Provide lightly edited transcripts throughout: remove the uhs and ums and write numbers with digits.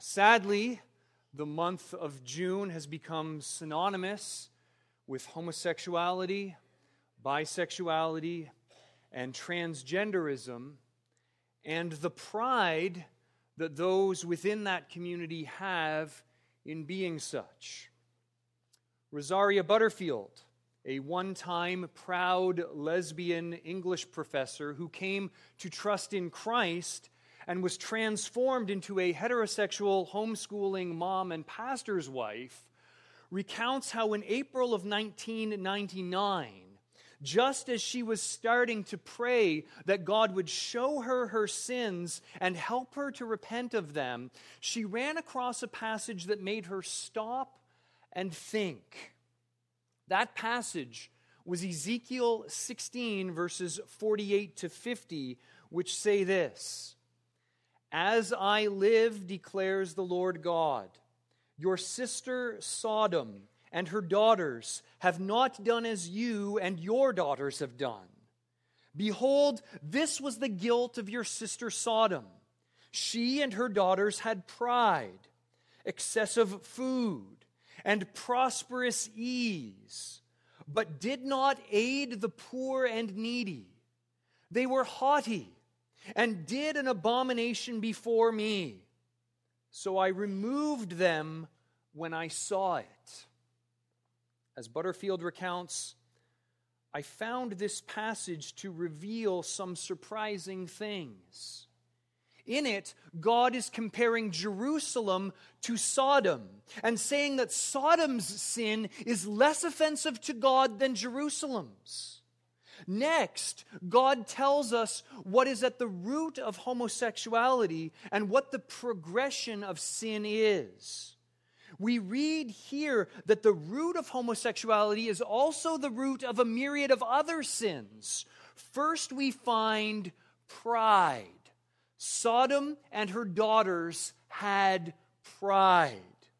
Sadly, the month of June has become synonymous with homosexuality, bisexuality, and transgenderism, and the pride that those within that community have in being such. Rosaria Butterfield, a one-time proud lesbian English professor who came to trust in Christ and was transformed into a heterosexual homeschooling mom and pastor's wife, recounts how in April of 1999, just as she was starting to pray that God would show her her sins and help her to repent of them, she ran across a passage that made her stop and think. That passage was Ezekiel 16, verses 48 to 50, which say this: "As I live, declares the Lord God, your sister Sodom and her daughters have not done as you and your daughters have done. Behold, this was the guilt of your sister Sodom. She and her daughters had pride, excessive food, and prosperous ease, but did not aid the poor and needy. They were haughty and did an abomination before me. So I removed them when I saw it." As Butterfield recounts, I found this passage to reveal some surprising things. In it, God is comparing Jerusalem to Sodom and saying that Sodom's sin is less offensive to God than Jerusalem's. Next, God tells us what is at the root of homosexuality and what the progression of sin is. We read here that the root of homosexuality is also the root of a myriad of other sins. First, we find pride. Sodom and her daughters had pride.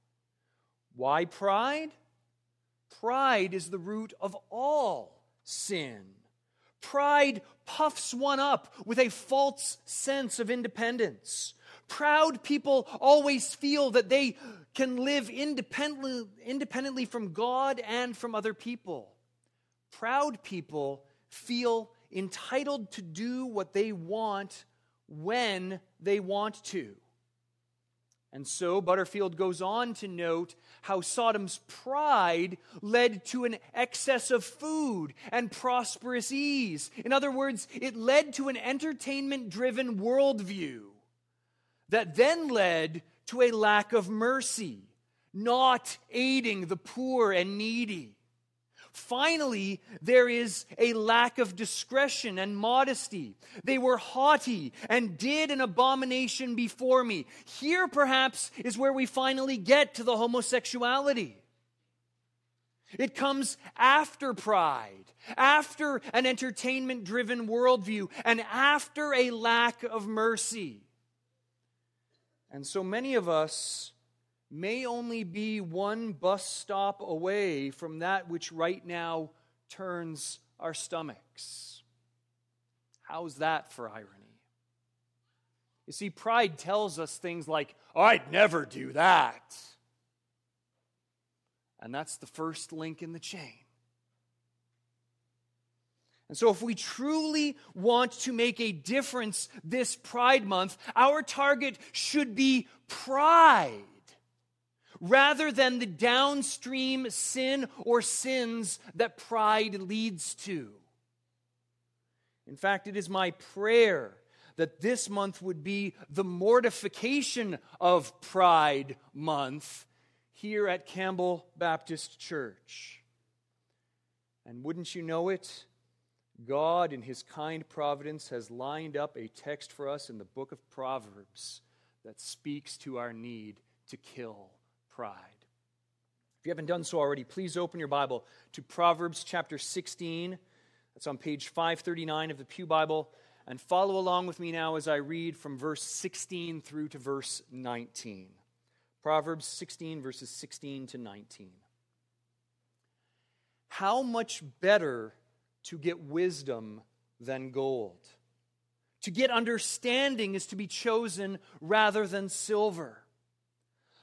Why pride? Pride is the root of all sin. Pride puffs one up with a false sense of independence. Proud people always feel that they can live independently from God and from other people. Proud people feel entitled to do what they want when they want to. And so Butterfield goes on to note how Sodom's pride led to an excess of food and prosperous ease. In other words, it led to an entertainment-driven worldview that then led to a lack of mercy, not aiding the poor and needy. Finally, there is a lack of discretion and modesty. They were haughty and did an abomination before me. Here, perhaps, is where we finally get to the homosexuality. It comes after pride, after an entertainment-driven worldview, and after a lack of mercy. And so many of us may only be one bus stop away from that which right now turns our stomachs. How's that for irony? You see, pride tells us things like, "I'd never do that." And that's the first link in the chain. And so if we truly want to make a difference this Pride Month, our target should be pride, rather than the downstream sin or sins that pride leads to. In fact, it is my prayer that this month would be the mortification of Pride Month here at Campbell Baptist Church. And wouldn't you know it, God in His kind providence has lined up a text for us in the book of Proverbs that speaks to our need to kill pride. If you haven't done so already, please open your Bible to Proverbs chapter 16. That's on page 539 of the Pew Bible. And follow along with me now as I read from verse 16 through to verse 19. Proverbs 16, verses 16 to 19. "How much better to get wisdom than gold. To get understanding is to be chosen rather than silver.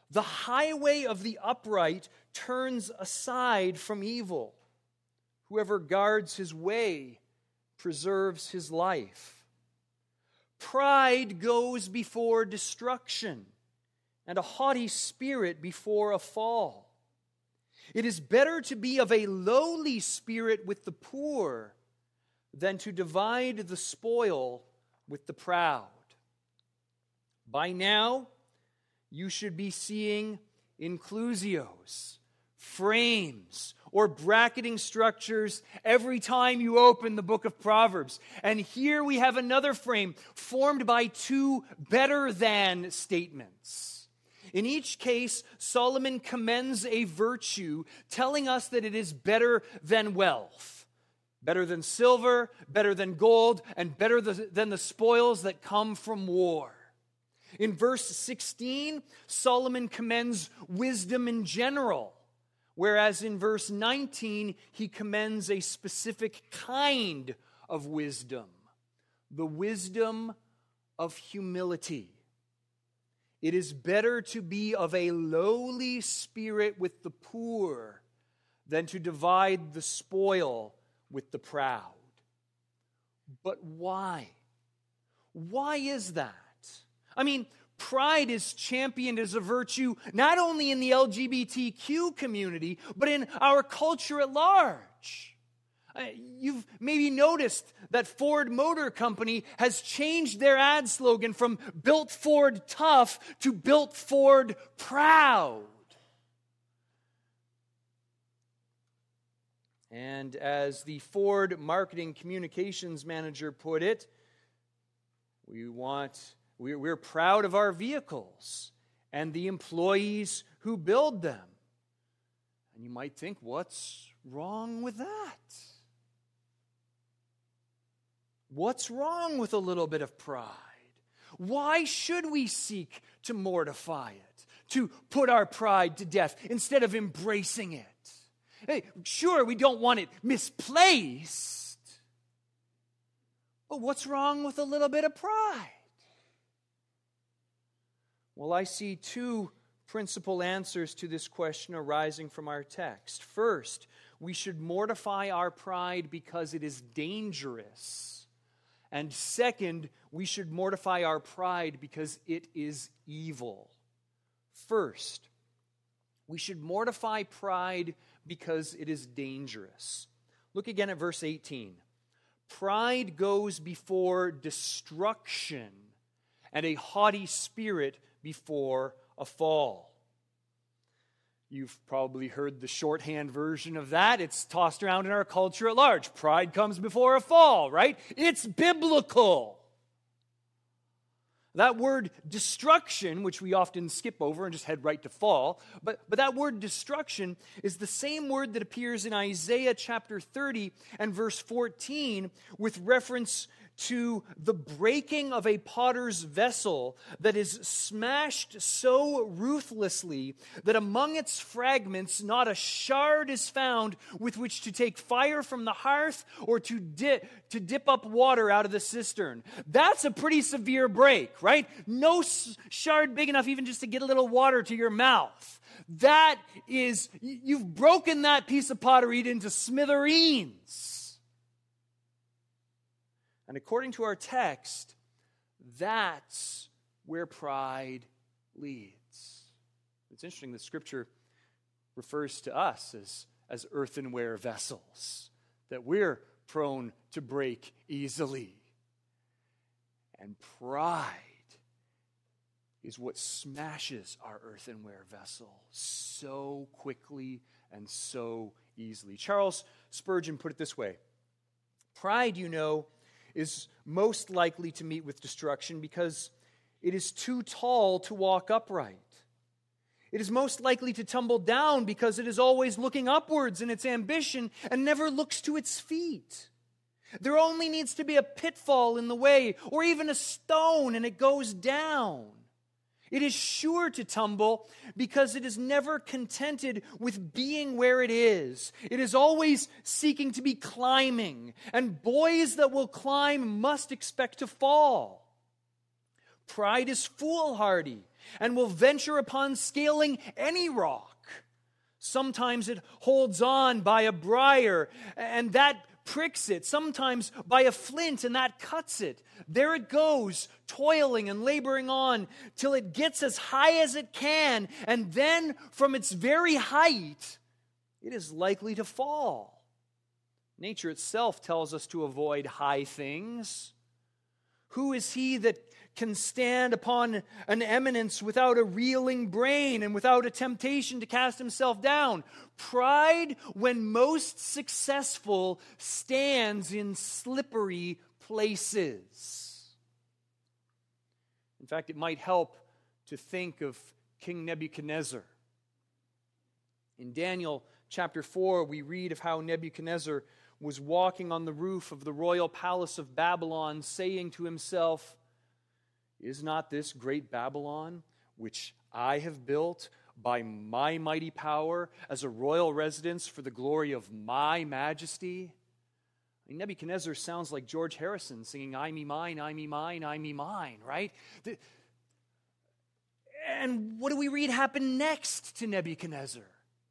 The highway of the upright turns aside from evil. Whoever guards his way preserves his life. Pride goes before destruction, and a haughty spirit before a fall. It is better to be of a lowly spirit with the poor than to divide the spoil with the proud. By now, you should be seeing inclusios, frames, or bracketing structures every time you open the book of Proverbs. And here we have another frame formed by two better than statements. In each case, Solomon commends a virtue, telling us that it is better than wealth, better than silver, better than gold, and better than the spoils that come from war. In verse 16, Solomon commends wisdom in general, whereas in verse 19, he commends a specific kind of wisdom, the wisdom of humility. It is better to be of a lowly spirit with the poor than to divide the spoil with the proud. But why? Why is that? I mean, pride is championed as a virtue not only in the LGBTQ community, but in our culture at large. You've maybe noticed that Ford Motor Company has changed their ad slogan from Built Ford Tough to Built Ford Proud. And as the Ford marketing communications manager put it, we're proud of our vehicles and the employees who build them. And you might think, what's wrong with that? What's wrong with a little bit of pride? Why should we seek to mortify it, to put our pride to death instead of embracing it? Hey, sure, we don't want it misplaced, but what's wrong with a little bit of pride? Well, I see two principal answers to this question arising from our text. First, we should mortify our pride because it is dangerous. And second, we should mortify our pride because it is evil. First, we should mortify pride because it is dangerous. Look again at verse 18. Pride goes before destruction, and a haughty spirit before a fall. You've probably heard the shorthand version of that. It's tossed around in our culture at large. Pride comes before a fall, right? It's biblical. That word destruction, which we often skip over and just head right to fall, but that word destruction is the same word that appears in Isaiah chapter 30 and verse 14 with reference to the breaking of a potter's vessel that is smashed so ruthlessly that among its fragments not a shard is found with which to take fire from the hearth or to dip up water out of the cistern. That's a pretty severe break, right? No shard big enough even just to get a little water to your mouth. That is, you've broken that piece of pottery into smithereens. And according to our text, that's where pride leads. It's interesting that Scripture refers to us as earthenware vessels, that we're prone to break easily. And pride is what smashes our earthenware vessel so quickly and so easily. Charles Spurgeon put it this way: pride, is most likely to meet with destruction because it is too tall to walk upright. It is most likely to tumble down because it is always looking upwards in its ambition and never looks to its feet. There only needs to be a pitfall in the way or even a stone and it goes down. It is sure to tumble because it is never contented with being where it is. It is always seeking to be climbing, and boys that will climb must expect to fall. Pride is foolhardy and will venture upon scaling any rock. Sometimes it holds on by a briar, and that pricks it. Sometimes by a flint, and that cuts it. There it goes, toiling and laboring on, till it gets as high as it can, and then from its very height, it is likely to fall. Nature itself tells us to avoid high things. Who is he that can stand upon an eminence without a reeling brain and without a temptation to cast himself down? Pride, when most successful, stands in slippery places. In fact, it might help to think of King Nebuchadnezzar. In Daniel chapter 4, we read of how Nebuchadnezzar was walking on the roof of the royal palace of Babylon, saying to himself, "Is not this great Babylon, which I have built by my mighty power as a royal residence for the glory of my majesty?" I mean, Nebuchadnezzar sounds like George Harrison singing, "I me mine, I me mine, I me mine," right? And what do we read happened next to Nebuchadnezzar?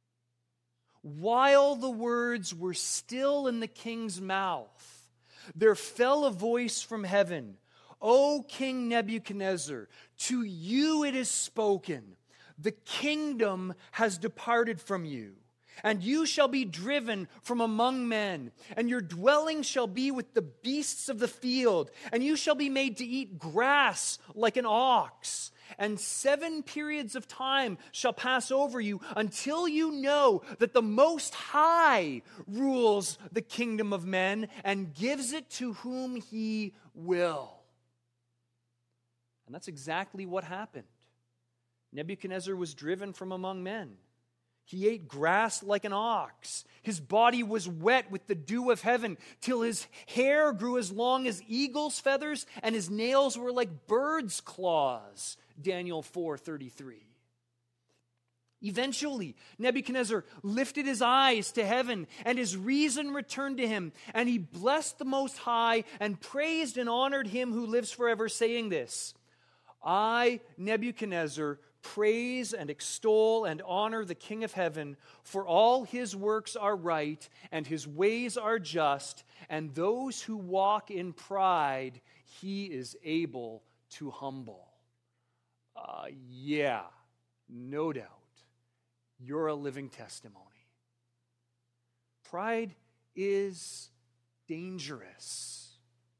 While the words were still in the king's mouth, there fell a voice from heaven, "O King Nebuchadnezzar, to you it is spoken, the kingdom has departed from you, and you shall be driven from among men, and your dwelling shall be with the beasts of the field, and you shall be made to eat grass like an ox. And 7 periods of time shall pass over you until you know that the Most High rules the kingdom of men and gives it to whom he will." And that's exactly what happened. Nebuchadnezzar was driven from among men. He ate grass like an ox. His body was wet with the dew of heaven, till his hair grew as long as eagle's feathers, and his nails were like birds' claws. Daniel 4:33. Eventually, Nebuchadnezzar lifted his eyes to heaven, and his reason returned to him, and he blessed the Most High and praised and honored him who lives forever, saying this, "I, Nebuchadnezzar, praise and extol and honor the King of heaven, for all his works are right, and his ways are just, and those who walk in pride he is able to humble." Yeah, no doubt. You're a living testimony. Pride is dangerous,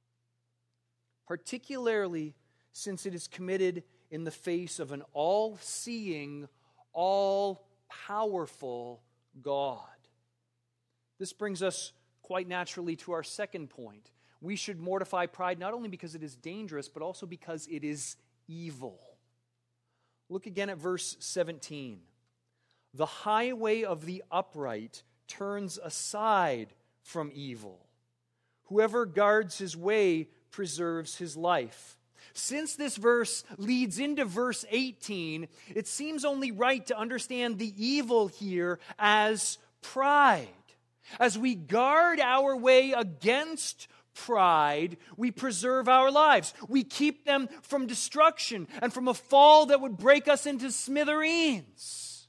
particularly since it is committed in the face of an all-seeing, all-powerful God. This brings us quite naturally to our second point. We should mortify pride not only because it is dangerous, but also because it is evil. Look again at verse 17. "The highway of the upright turns aside from evil. Whoever guards his way preserves his life." Since this verse leads into verse 18, it seems only right to understand the evil here as pride. As we guard our way against pride, we preserve our lives. We keep them from destruction and from a fall that would break us into smithereens.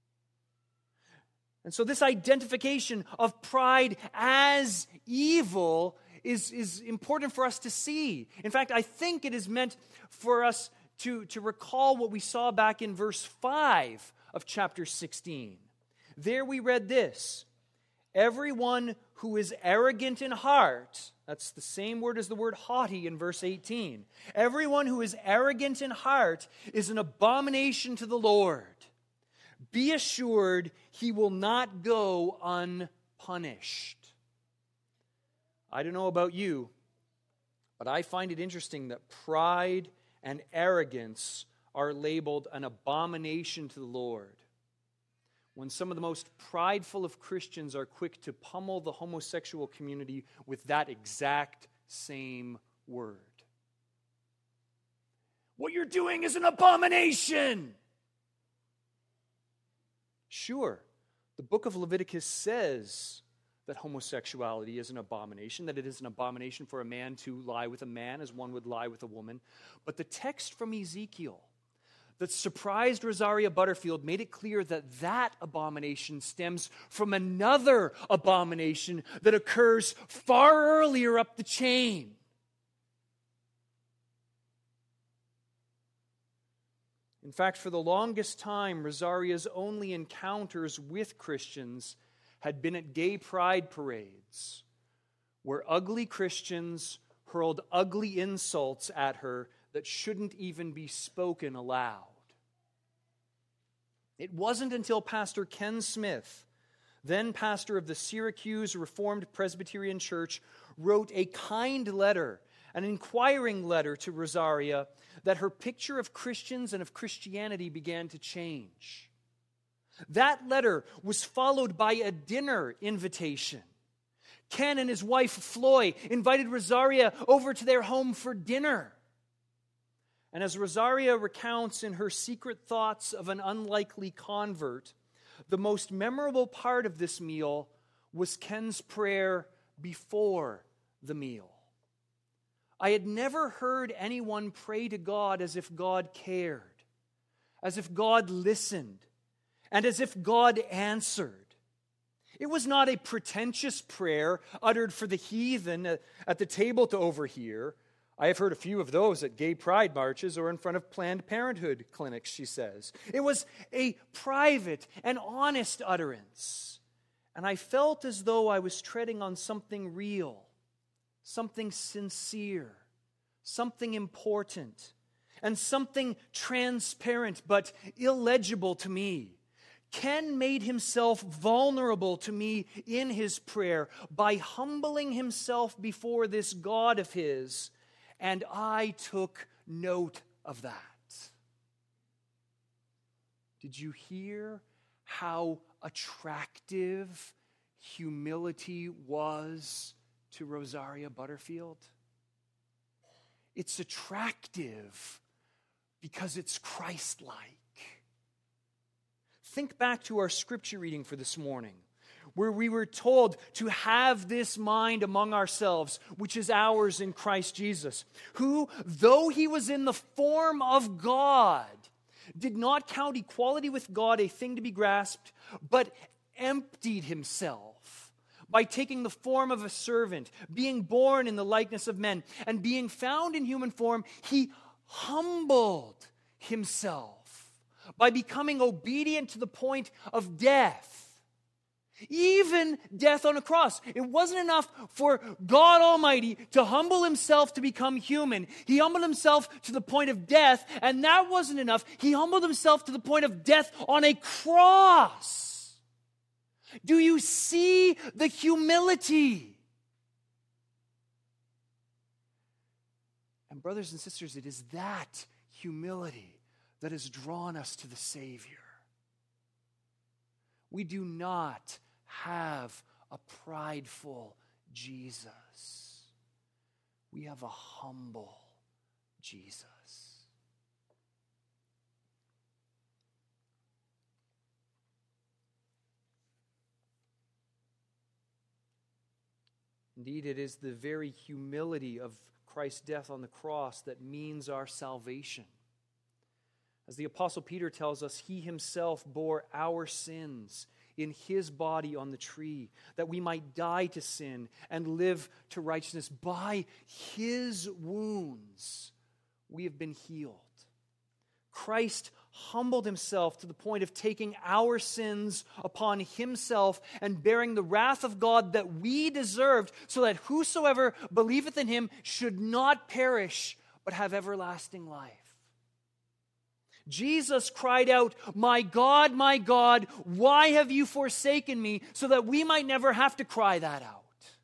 And so this identification of pride as evil is important for us to see. In fact, I think it is meant for us to recall what we saw back in verse 5 of chapter 16. There we read this, "Everyone who is arrogant in heart," that's the same word as the word haughty in verse 18. "Everyone who is arrogant in heart is an abomination to the Lord. Be assured he will not go unpunished." I don't know about you, but I find it interesting that pride and arrogance are labeled an abomination to the Lord, when some of the most prideful of Christians are quick to pummel the homosexual community with that exact same word. "What you're doing is an abomination!" Sure, the book of Leviticus says that homosexuality is an abomination, that it is an abomination for a man to lie with a man as one would lie with a woman. But the text from Ezekiel that surprised Rosaria Butterfield made it clear that that abomination stems from another abomination that occurs far earlier up the chain. In fact, for the longest time, Rosaria's only encounters with Christians had been at gay pride parades, where ugly Christians hurled ugly insults at her that shouldn't even be spoken aloud. It wasn't until Pastor Ken Smith, then pastor of the Syracuse Reformed Presbyterian Church, wrote a kind letter, an inquiring letter to Rosaria, that her picture of Christians and of Christianity began to change. That letter was followed by a dinner invitation. Ken and his wife, Floy, invited Rosaria over to their home for dinner. And as Rosaria recounts in her Secret Thoughts of an Unlikely Convert, the most memorable part of this meal was Ken's prayer before the meal. I had never heard anyone pray to God as if God cared, as if God listened, and as if God answered. It was not a pretentious prayer uttered for the heathen at the table to overhear. I have heard a few of those at gay pride marches or in front of Planned Parenthood clinics, she says. It was a private and honest utterance. And I felt as though I was treading on something real, something sincere, something important, and something transparent but illegible to me. Ken made himself vulnerable to me in his prayer by humbling himself before this God of his, and I took note of that. Did you hear how attractive humility was to Rosaria Butterfield? It's attractive because it's Christ-like. Think back to our scripture reading for this morning, where we were told to have this mind among ourselves, which is ours in Christ Jesus, who, though he was in the form of God, did not count equality with God a thing to be grasped, but emptied himself by taking the form of a servant, being born in the likeness of men, and being found in human form, he humbled himself by becoming obedient to the point of death, even death on a cross. It wasn't enough for God Almighty to humble himself to become human. He humbled himself to the point of death, and that wasn't enough. He humbled himself to the point of death on a cross. Do you see the humility? And brothers and sisters, it is that humility that has drawn us to the Savior. We do not have a prideful Jesus. We have a humble Jesus. Indeed, it is the very humility of Christ's death on the cross that means our salvation. As the Apostle Peter tells us, he himself bore our sins in his body on the tree, that we might die to sin and live to righteousness. By his wounds, we have been healed. Christ humbled himself to the point of taking our sins upon himself and bearing the wrath of God that we deserved, so that whosoever believeth in him should not perish, but have everlasting life. Jesus cried out, my God, why have you forsaken me?" so that we might never have to cry that out.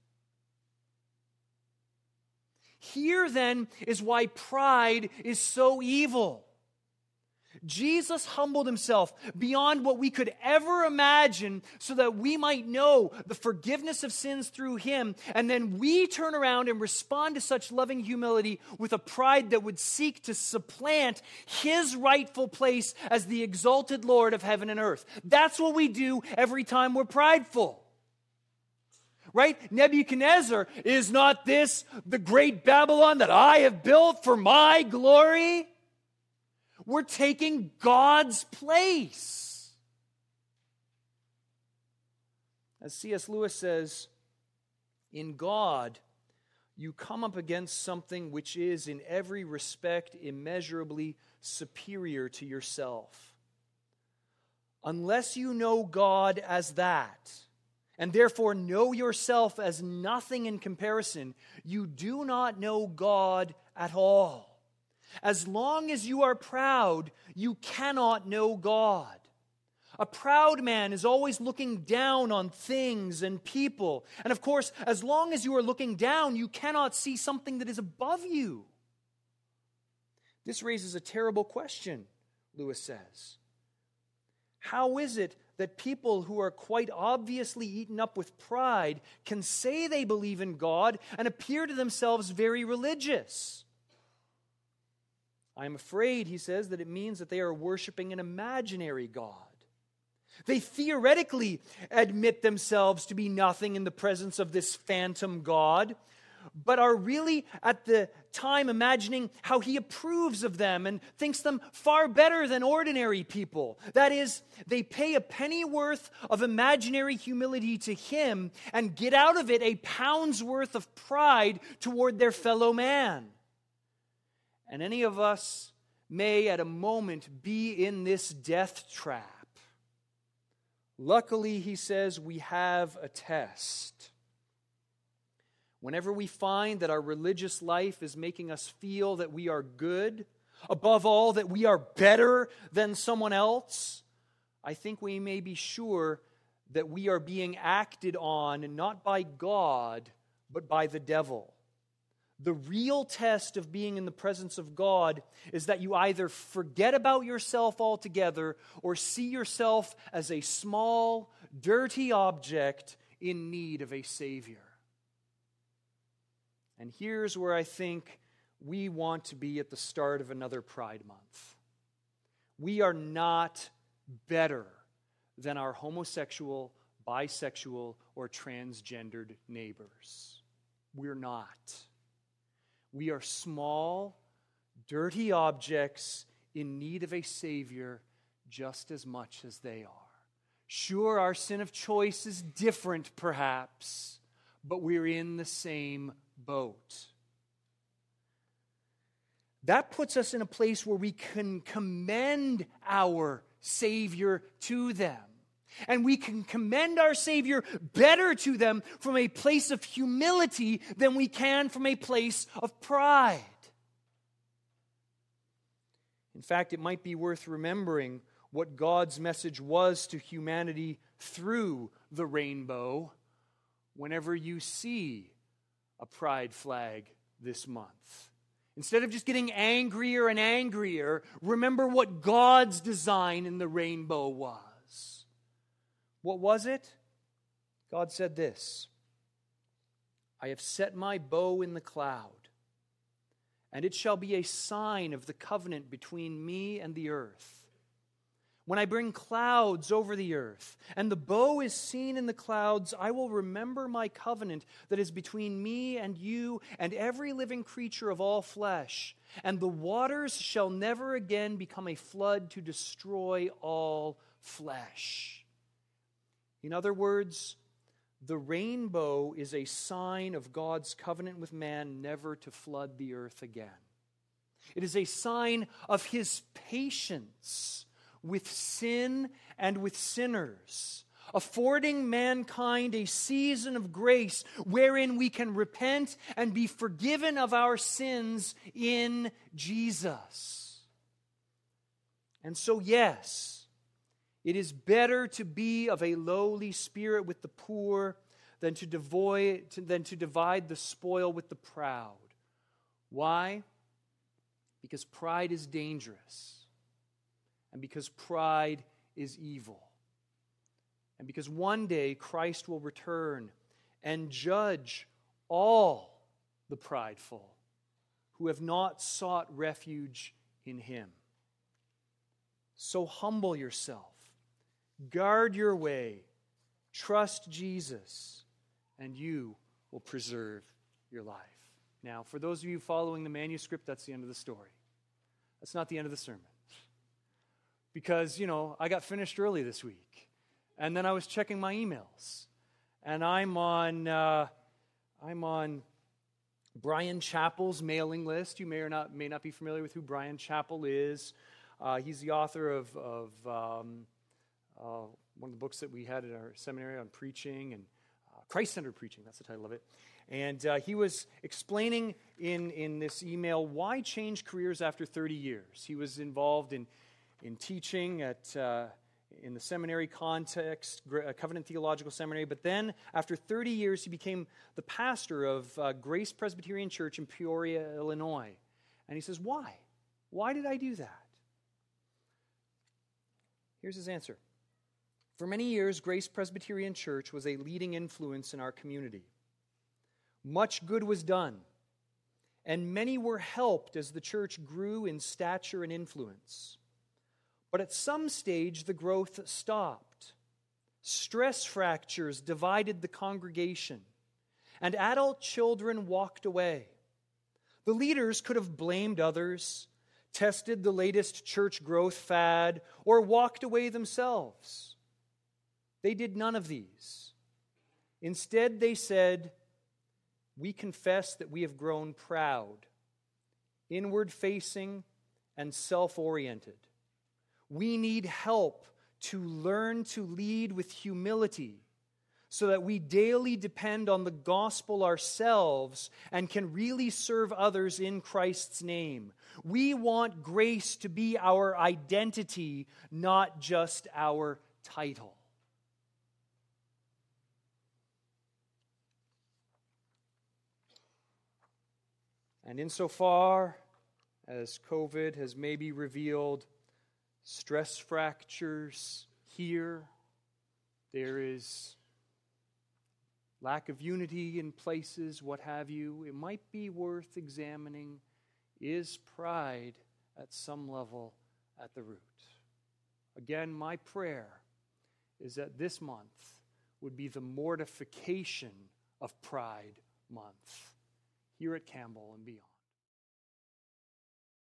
Here then is why pride is so evil. Jesus humbled himself beyond what we could ever imagine so that we might know the forgiveness of sins through him, and then we turn around and respond to such loving humility with a pride that would seek to supplant his rightful place as the exalted Lord of heaven and earth. That's what we do every time we're prideful. Right? Nebuchadnezzar, is not this the great Babylon that I have built for my glory? We're taking God's place. As C.S. Lewis says, in God, you come up against something which is in every respect immeasurably superior to yourself. Unless you know God as that, and therefore know yourself as nothing in comparison, you do not know God at all. As long as you are proud, you cannot know God. A proud man is always looking down on things and people. And of course, as long as you are looking down, you cannot see something that is above you. This raises a terrible question, Lewis says. How is it that people who are quite obviously eaten up with pride can say they believe in God and appear to themselves very religious? I am afraid, he says, that it means that they are worshiping an imaginary God. They theoretically admit themselves to be nothing in the presence of this phantom God, but are really at the time imagining how he approves of them and thinks them far better than ordinary people. That is, they pay a pennyworth of imaginary humility to him and get out of it a pound's worth of pride toward their fellow man. And any of us may at a moment be in this death trap. Luckily, he says, we have a test. Whenever we find that our religious life is making us feel that we are good, above all, that we are better than someone else, I think we may be sure that we are being acted on not by God, but by the devil. The real test of being in the presence of God is that you either forget about yourself altogether or see yourself as a small, dirty object in need of a Savior. And here's where I think we want to be at the start of another Pride Month. We are not better than our homosexual, bisexual, or transgendered neighbors. We're not. We are small, dirty objects in need of a Savior just as much as they are. Sure, our sin of choice is different, perhaps, but we're in the same boat. That puts us in a place where we can commend our Savior to them. And we can commend our Savior better to them from a place of humility than we can from a place of pride. In fact, it might be worth remembering what God's message was to humanity through the rainbow whenever you see a pride flag this month. Instead of just getting angrier and angrier, remember what God's design in the rainbow was. What was it? God said this, I have set my bow in the cloud, and it shall be a sign of the covenant between me and the earth. When I bring clouds over the earth, and the bow is seen in the clouds, I will remember my covenant that is between me and you and every living creature of all flesh. And the waters shall never again become a flood to destroy all flesh. In other words, the rainbow is a sign of God's covenant with man never to flood the earth again. It is a sign of his patience with sin and with sinners, affording mankind a season of grace wherein we can repent and be forgiven of our sins in Jesus. And so, yes, it is better to be of a lowly spirit with the poor than to divide the spoil with the proud. Why? Because pride is dangerous. And because pride is evil. And because one day Christ will return and judge all the prideful who have not sought refuge in him. So humble yourself. Guard your way, trust Jesus, and you will preserve your life. Now, for those of you following the manuscript, that's the end of the story. That's not the end of the sermon. because, I got finished early this week. And then I was checking my emails. And I'm on Brian Chappell's mailing list. You may not be familiar with who Brian Chappell is. He's the author of one of the books that we had at our seminary on preaching and Christ-centered preaching. That's the title of it. And he was explaining in this email why change careers after 30 years. He was involved in teaching in the seminary context, Covenant Theological Seminary, but then after 30 years he became the pastor of Grace Presbyterian Church in Peoria, Illinois. And he says, why? Why did I do that? Here's his answer. For many years, Grace Presbyterian Church was a leading influence in our community. Much good was done, and many were helped as the church grew in stature and influence. But at some stage, the growth stopped. Stress fractures divided the congregation, and adult children walked away. The leaders could have blamed others, tested the latest church growth fad, or walked away themselves. They did none of these. Instead, they said, "We confess that we have grown proud, inward-facing, and self-oriented. We need help to learn to lead with humility so that we daily depend on the gospel ourselves and can really serve others in Christ's name. We want grace to be our identity, not just our title." And insofar as COVID has maybe revealed stress fractures here, there is lack of unity in places, what have you, it might be worth examining, is pride at some level at the root? Again, my prayer is that this month would be the mortification of Pride Month here at Campbell and beyond.